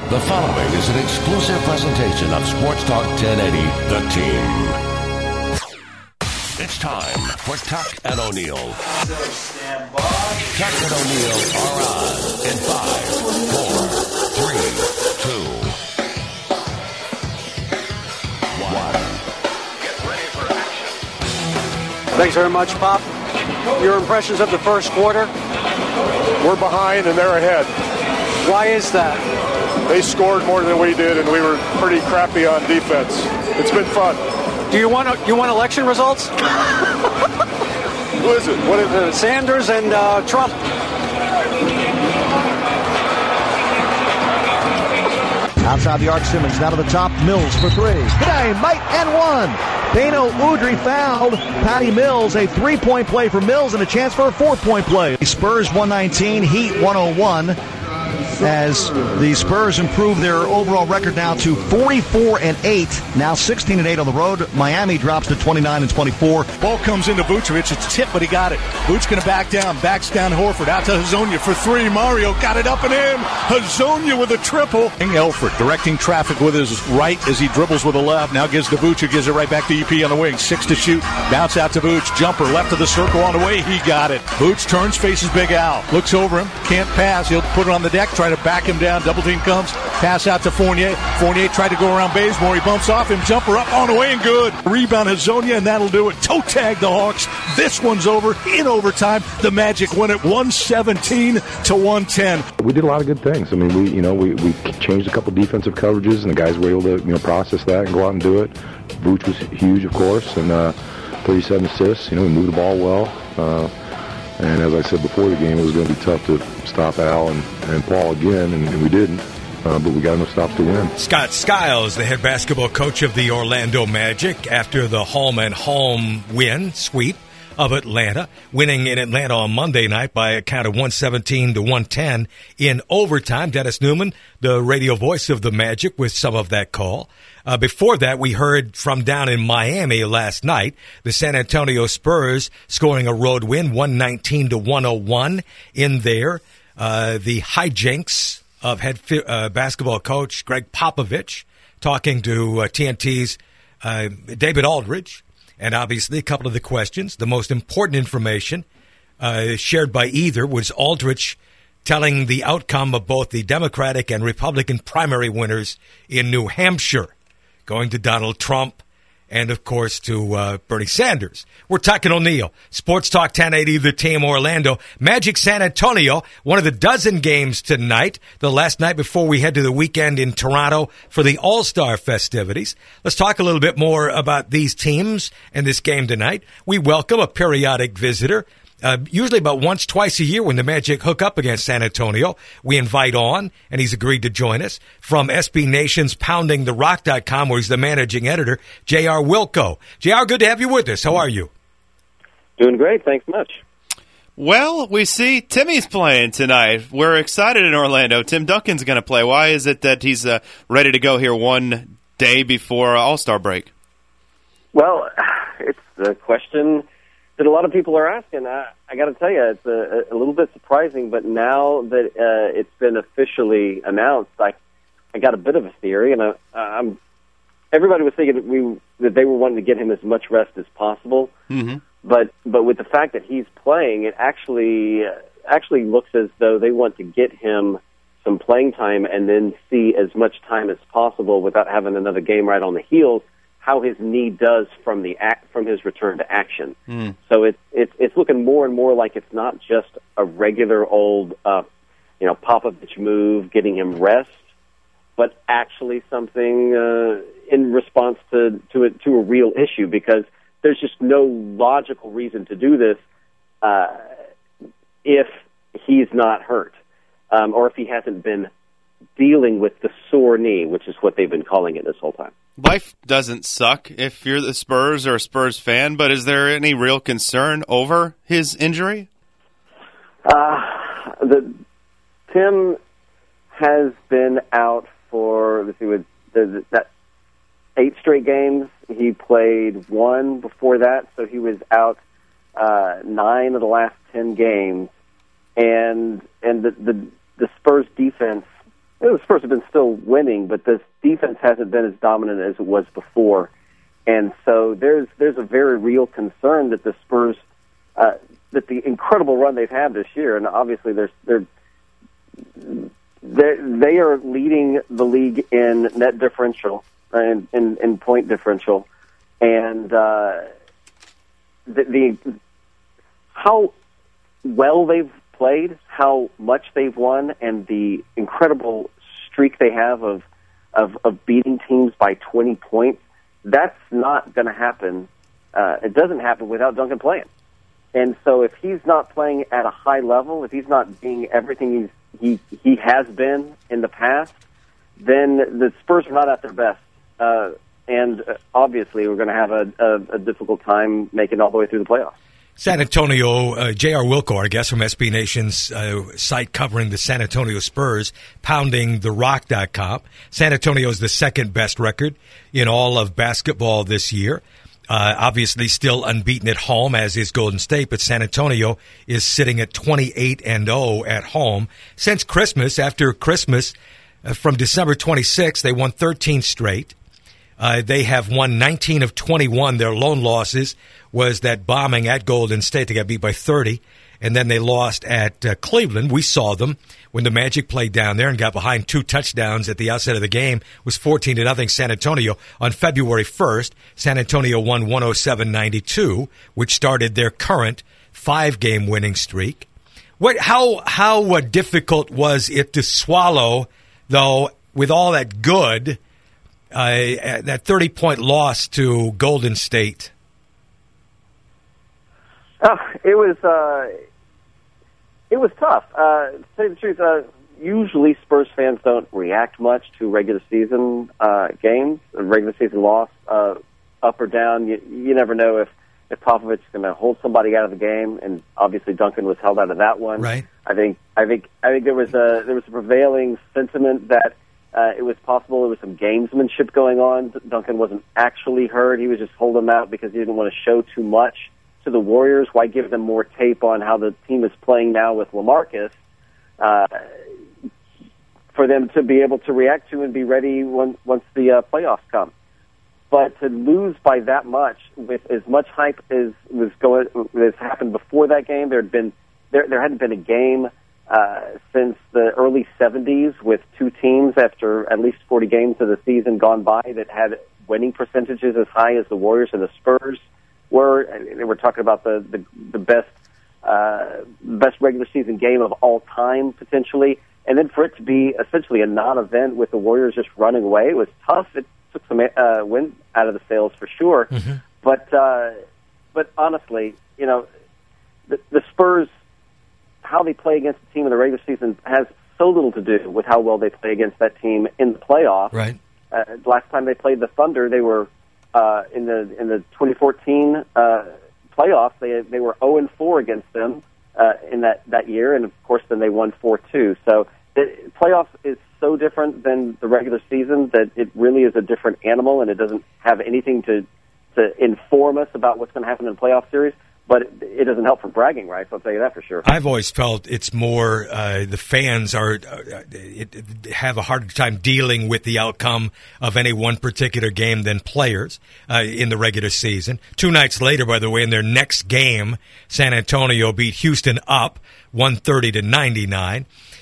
The following is an exclusive presentation of Sports Talk 1080, The Team. It's time for Tuck and O'Neill. So stand by. Tuck and O'Neill are on in 5, 4, 3, 2, 1. Get ready for action. Thanks very much, Pop. Your impressions of the first quarter? We're behind and they're ahead. Why is that? They scored more than we did, and we were pretty crappy on defense. It's been fun. Do you want election results? Who is it? What is it? Sanders and Trump. Outside the arc, Simmons down to the top. Mills for three. G'day, Mike, and one. Beno Udrih fouled Patty Mills. A three-point play for Mills and a chance for a four-point play. Spurs 119, Heat 101. As the Spurs improve their overall record now to 44-8, now 16-8 on the road. Miami drops to 29-24. Ball comes into Vucevic. It's tipped, but he got it. Vucevic going to back down. Backs down Horford. Out to Hezonja for three. Mario got it up and in. Hezonja with a triple. Elfrid directing traffic with his right as he dribbles with the left. Now gives to Vucevic. Gives it right back to EP on the wing. 6 to shoot. Bounce out to Vucevic. Jumper left of the circle on the way. He got it. Vucevic turns, faces Big Al. Looks over him. Can't pass. He'll put it on the deck. Try to back him down. Double team comes. Pass out to Fournier. Fournier tried to go around Bazemore. He bumps off him. Jumper up on the way and good. Rebound Hezonja, and that'll do it. Toe tag the Hawks. This one's over in overtime. The Magic win it 117-110. We did a lot of good things. I mean, we changed a couple defensive coverages, and the guys were able to process that and go out and do it. Vooch was huge, of course, and 37 assists. We moved the ball well. And as I said before the game, it was going to be tough to stop Al and Paul again, and we didn't. But we got enough stops to win. Scott Skiles, the head basketball coach of the Orlando Magic, after the home win sweep of Atlanta, winning in Atlanta on Monday night by a count of 117-110 in overtime. Dennis Newman, the radio voice of the Magic, with some of that call. Before that, we heard from down in Miami last night, the San Antonio Spurs scoring a road win, 119-101 in there. The hijinks of head basketball coach Greg Popovich talking to TNT's David Aldridge. And obviously, a couple of the questions. The most important information shared by either was Aldridge telling the outcome of both the Democratic and Republican primary winners in New Hampshire, going to Donald Trump and, of course, to Bernie Sanders. We're talking O'Neill. Sports Talk 1080, The Team Orlando. Magic San Antonio, one of the dozen games tonight, the last night before we head to the weekend in Toronto for the All-Star festivities. Let's talk a little bit more about these teams and this game tonight. We welcome a periodic visitor. Usually about once, twice a year when the Magic hook up against San Antonio, we invite on, and he's agreed to join us, from SB Nation's PoundingTheRock.com, where he's the managing editor, J.R. Wilco. J.R., good to have you with us. How are you? Doing great. Thanks much. Well, we see Timmy's playing tonight. We're excited in Orlando. Tim Duncan's going to play. Why is it that he's ready to go here one day before All-Star break? Well, it's the question that a lot of people are asking. I got to tell you, it's a little bit surprising, but now that it's been officially announced, I got a bit of a theory, and everybody was thinking that they were wanting to get him as much rest as possible. Mm-hmm. But with the fact that he's playing, it actually looks as though they want to get him some playing time and then see as much time as possible without having another game right on the heels, how his knee does from his return to action. So it's looking more and more like it's not just a regular old Popovich move getting him rest, but actually something in response to a real issue, because there's just no logical reason to do this if he's not hurt or if he hasn't been dealing with the sore knee, which is what they've been calling it this whole time. Life doesn't suck if you're the Spurs or a Spurs fan, but is there any real concern over his injury? Tim has been out for, that 8 straight games. He played 1 before that, so he was out 9 of the last 10 games. And the Spurs defense The Spurs have been still winning, but this defense hasn't been as dominant as it was before. And so there's a very real concern that the Spurs, that the incredible run they've had this year, and obviously they are leading the league in net differential and in point differential, and the how well they've played, how much they've won, and the incredible streak they have of beating teams by 20 points. That's not going to happen. It doesn't happen without Duncan playing. And so if he's not playing at a high level, if he's not being everything he has been in the past, then the Spurs are not at their best. And obviously we're going to have a difficult time making it all the way through the playoffs. San Antonio, J.R. Wilco, our guest from SB Nation's site covering the San Antonio Spurs, pounding TheRock.com. San Antonio is the second best record in all of basketball this year. Obviously still unbeaten at home, as is Golden State, but San Antonio is sitting at 28-0 at home. Since Christmas, after Christmas, from December 26th, they won 13 straight. They have won 19 of 21. Their lone losses was that bombing at Golden State. They got beat by 30, and then they lost at Cleveland. We saw them when the Magic played down there and got behind 2 touchdowns at the outset of the game. It was 14-0 San Antonio. On February 1st, San Antonio won 107-92, which started their current 5-game winning streak. How difficult was it to swallow, though, with all that good, that 30-point loss to Golden State? It was tough. To tell you the truth, usually Spurs fans don't react much to regular season games, a regular season loss, up or down. You never know if Popovich is going to hold somebody out of the game, and obviously Duncan was held out of that one. Right. I think there was a prevailing sentiment that it was possible there was some gamesmanship going on. Duncan wasn't actually hurt; he was just holding them out because he didn't want to show too much to the Warriors. Why give them more tape on how the team is playing now with LaMarcus for them to be able to react to and be ready once the playoffs come? But to lose by that much with as much hype as has happened before that game, there hadn't been a game since the early 70s with two teams after at least 40 games of the season gone by that had winning percentages as high as the Warriors and the Spurs were. And we're talking about the best regular season game of all time potentially, and then for it to be essentially a non-event with the Warriors just running away, it was tough. It took some wind out of the sails for sure. Mm-hmm. But honestly, the Spurs, how they play against the team in the regular season has so little to do with how well they play against that team in the playoffs. Right. Last time they played the Thunder, they were in the 2014 playoffs. They were 0-4 against them in that year, and of course then they won 4-2. So the playoffs is so different than the regular season that it really is a different animal, and it doesn't have anything to inform us about what's going to happen in a playoff series. But it doesn't help for bragging rights, I'll tell you that for sure. I've always felt it's more the fans have a harder time dealing with the outcome of any one particular game than players in the regular season. 2 nights later, by the way, in their next game, San Antonio beat Houston up 130-99.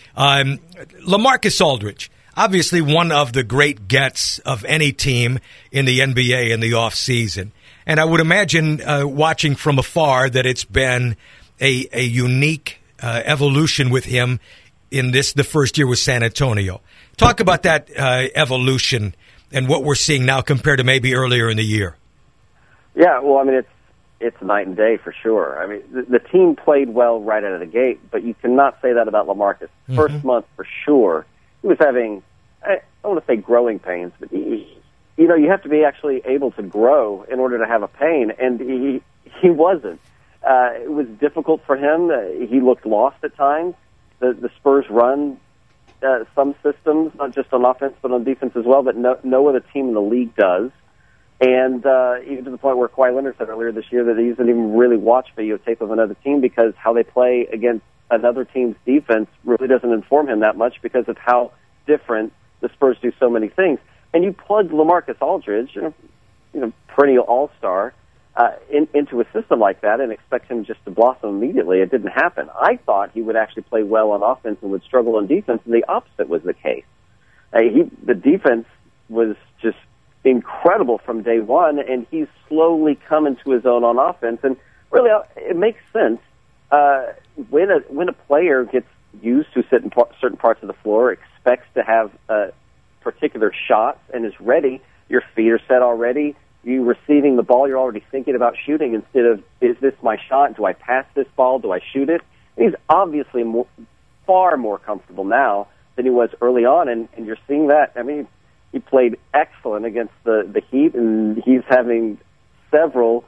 LaMarcus Aldridge, obviously one of the great gets of any team in the NBA in the offseason. And I would imagine, watching from afar, that it's been a unique evolution with him in the first year with San Antonio. Talk about that evolution and what we're seeing now compared to maybe earlier in the year. Yeah, well, I mean, it's night and day for sure. I mean, the team played well right out of the gate, but you cannot say that about LaMarcus. Mm-hmm. First month for sure, he was having, I don't want to say growing pains, but you have to be actually able to grow in order to have a pain, and he wasn't. It was difficult for him. He looked lost at times. The Spurs run some systems, not just on offense but on defense as well, that no other team in the league does. And even to the point where Kawhi Leonard said earlier this year that he doesn't even really watch videotape of another team because how they play against another team's defense really doesn't inform him that much because of how different. The Spurs do so many things. And you plug LaMarcus Aldridge, perennial all-star, into a system like that and expect him just to blossom immediately. It didn't happen. I thought he would actually play well on offense and would struggle on defense, and the opposite was the case. The defense was just incredible from day one, and he's slowly come into his own on offense. And really, it makes sense when a player gets used to certain parts of the floor, expects to have particular shots, and is ready. Your feet are set already. You receiving the ball, you're already thinking about shooting instead of, is this my shot? Do I pass this ball? Do I shoot it? And he's obviously far more comfortable now than he was early on, and you're seeing that. I mean, he played excellent against the Heat, and he's having several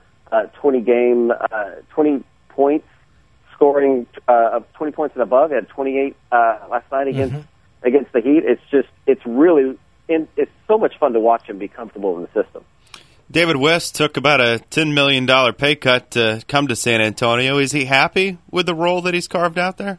20 points, scoring of 20 points and above. He had 28 last night against the Heat. It's so much fun to watch him be comfortable in the system. David West took about a $10 million pay cut to come to San Antonio. Is he happy with the role that he's carved out there?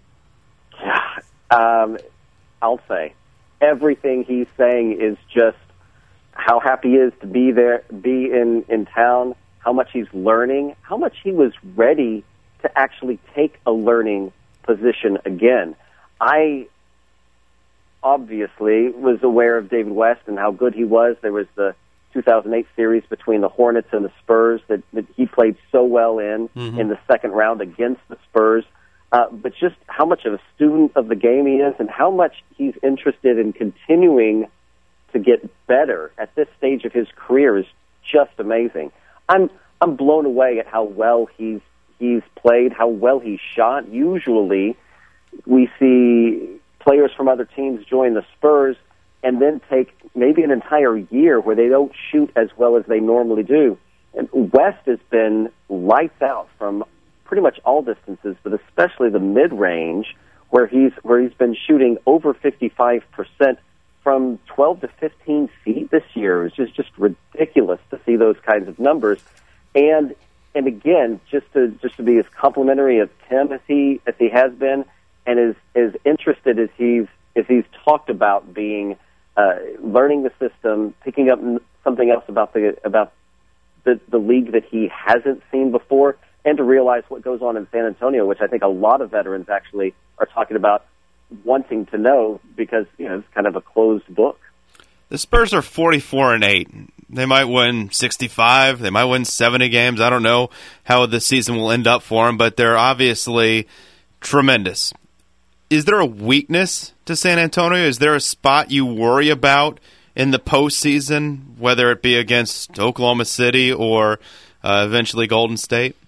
I'll say everything he's saying is just how happy he is to be there, be in town, how much he's learning, how much he was ready to actually take a learning position again. I obviously was aware of David West and how good he was. There was the 2008 series between the Hornets and the Spurs that he played so well in the second round against the Spurs. But just how much of a student of the game he is and how much he's interested in continuing to get better at this stage of his career is just amazing. I'm blown away at how well he's played, how well he's shot. Usually we see players from other teams join the Spurs and then take maybe an entire year where they don't shoot as well as they normally do. And West has been lights out from pretty much all distances, but especially the mid-range, where he's been shooting over 55% from 12 to 15 feet this year. It's just ridiculous to see those kinds of numbers. And again, just to be as complimentary of Tim as he has been, and as interested as he's talked about being, learning the system, picking up something else about the league that he hasn't seen before, and to realize what goes on in San Antonio, which I think a lot of veterans actually are talking about wanting to know because it's kind of a closed book. The Spurs are 44-8. They might win 65. They might win 70 games. I don't know how the season will end up for them, but they're obviously tremendous. Is there a weakness to San Antonio? Is there a spot you worry about in the postseason, whether it be against Oklahoma City or eventually Golden State?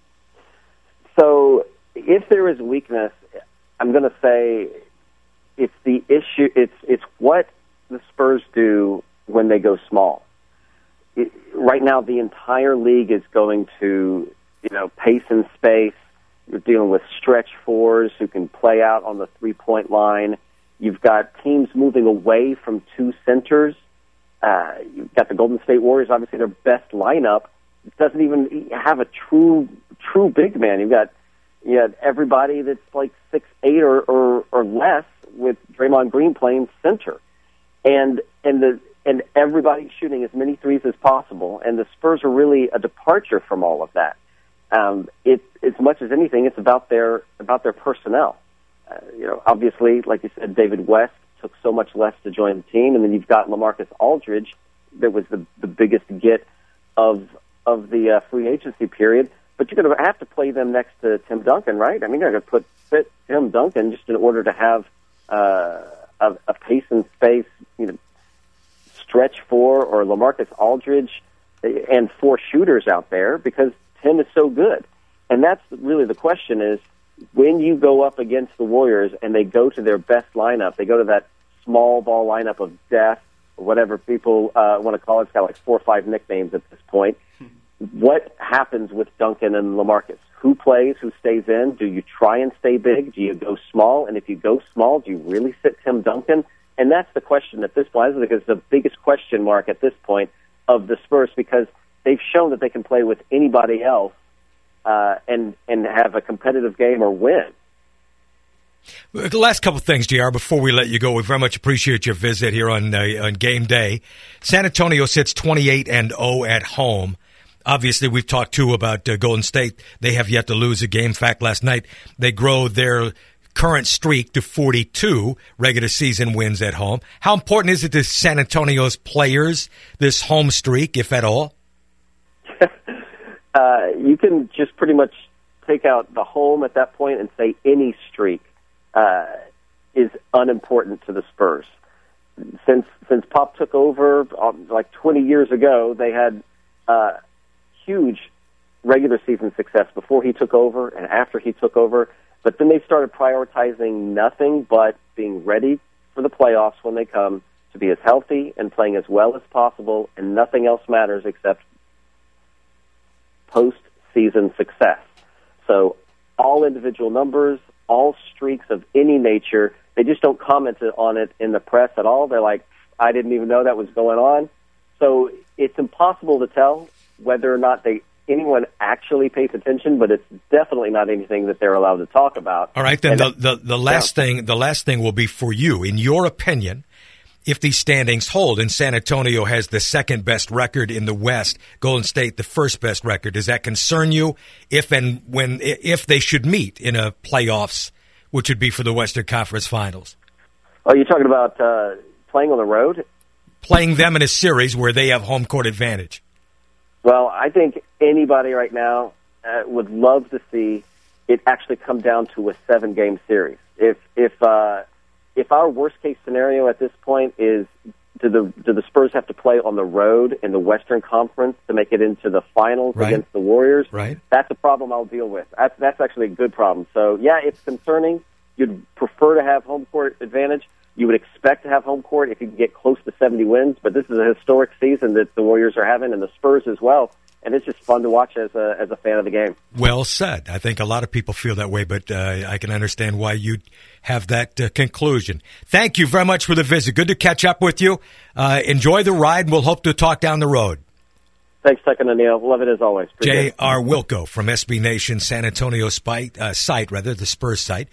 So if there is weakness, I'm going to say it's the issue. It's what the Spurs do when they go small. Right now, the entire league is going to, pace and space. You're dealing with stretch fours who can play out on the three-point line. You've got teams moving away from two centers. You've got the Golden State Warriors, obviously their best lineup doesn't even have a true big man. You have everybody that's like 6'8" or less, with Draymond Green playing center, and everybody's shooting as many threes as possible. And the Spurs are really a departure from all of that. As much as anything, it's about their personnel. Obviously, like you said, David West took so much less to join the team, and then you've got LaMarcus Aldridge, that was the biggest get of the free agency period. But you're going to have to play them next to Tim Duncan, right? I mean, you're going to fit Tim Duncan just in order to have a pace and space, stretch four or LaMarcus Aldridge and four shooters out there because Tim is so good. And that's really the question is, when you go up against the Warriors and they go to their best lineup, they go to that small ball lineup of death, or whatever people want to call it. It's got like 4 or 5 nicknames at this point. What happens with Duncan and LaMarcus? Who plays? Who stays in? Do you try and stay big? Do you go small? And if you go small, do you really sit Tim Duncan? And that's the question at this point. I think it's the biggest question mark at this point of the Spurs, because they've shown that they can play with anybody else and have a competitive game or win. The last couple of things, JR, before we let you go, we very much appreciate your visit here on game day. San Antonio sits 28-0 at home. Obviously, we've talked, too, about Golden State. They have yet to lose a game. In fact, last night, they grow their current streak to 42 regular season wins at home. How important is it to San Antonio's players, this home streak, if at all? You can just pretty much take out the home at that point and say any streak is unimportant to the Spurs. Since Pop took over like 20 years ago, they had huge regular season success before he took over and after he took over. But then they started prioritizing nothing but being ready for the playoffs when they come, to be as healthy and playing as well as possible, and nothing else matters except post-season success. So all individual numbers, all streaks of any nature, they just don't comment on it in the press at all. They're like, I didn't even know that was going on. So it's impossible to tell whether or not anyone actually pays attention, but it's definitely not anything that they're allowed to talk about. All right, then the last thing will be for you. In your opinion, if these standings hold and San Antonio has the second best record in the West, Golden State the first best record, does that concern you if they should meet in a playoffs, which would be for the Western Conference Finals? Oh, you're talking about playing on the road? Playing them in a series where they have home court advantage. Well, I think anybody right now would love to see it actually come down to a 7-game series. If our worst case scenario at this point is do the Spurs have to play on the road in the Western Conference to make it into the finals against the Warriors? Right. That's a problem I'll deal with. That's actually a good problem. So yeah, it's concerning. You'd prefer to have home court advantage. You would expect to have home court if you can get close to 70 wins, but this is a historic season that the Warriors are having, and the Spurs as well, and it's just fun to watch as a fan of the game. Well said. I think a lot of people feel that way, but I can understand why you have that conclusion. Thank you very much for the visit. Good to catch up with you. Enjoy the ride. We'll hope to talk down the road. Thanks, Tuck and Neil. Love it as always. J.R. Wilco from SB Nation San Antonio site, the Spurs site,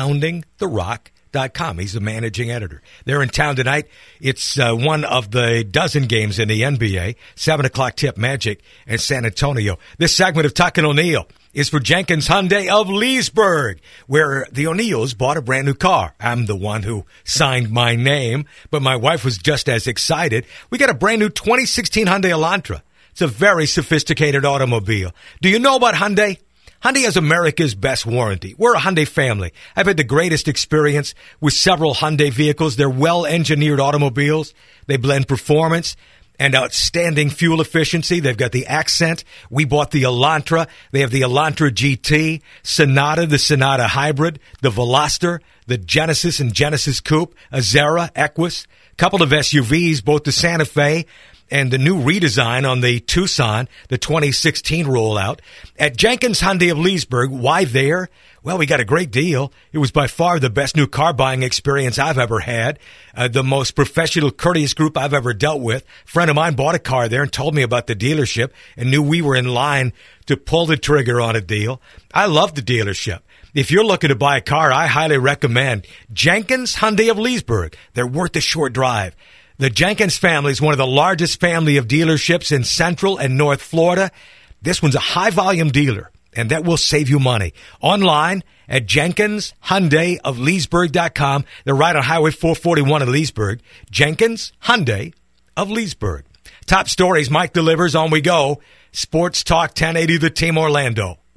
PoundingTheRock.com. He's the managing editor. They're in town tonight. It's one of the dozen games in the NBA. 7 o'clock tip, Magic and San Antonio. This segment of Tuck and O'Neill is for Jenkins Hyundai of Leesburg, where the O'Neills bought a brand new car. I'm the one who signed my name, but my wife was just as excited. We got a brand new 2016 Hyundai Elantra. It's a very sophisticated automobile. Do you know about Hyundai? Hyundai has America's best warranty. We're a Hyundai family. I've had the greatest experience with several Hyundai vehicles. They're well-engineered automobiles. They blend performance and outstanding fuel efficiency. They've got the Accent. We bought the Elantra. They have the Elantra GT, Sonata, the Sonata Hybrid, the Veloster, the Genesis and Genesis Coupe, Azera, Equus, a couple of SUVs, both the Santa Fe and the new redesign on the Tucson, the 2016 rollout. At Jenkins Hyundai of Leesburg, why there? Well, we got a great deal. It was by far the best new car buying experience I've ever had. The most professional, courteous group I've ever dealt with. A friend of mine bought a car there and told me about the dealership and knew we were in line to pull the trigger on a deal. I love the dealership. If you're looking to buy a car, I highly recommend Jenkins Hyundai of Leesburg. They're worth a short drive. The Jenkins family is one of the largest family of dealerships in Central and North Florida. This one's a high-volume dealer, and that will save you money. Online at JenkinsHyundaiofLeesburg.com. They're right on Highway 441 in Leesburg. Jenkins Hyundai of Leesburg. Top stories Mike delivers on we go. Sports Talk 1080 The Team Orlando.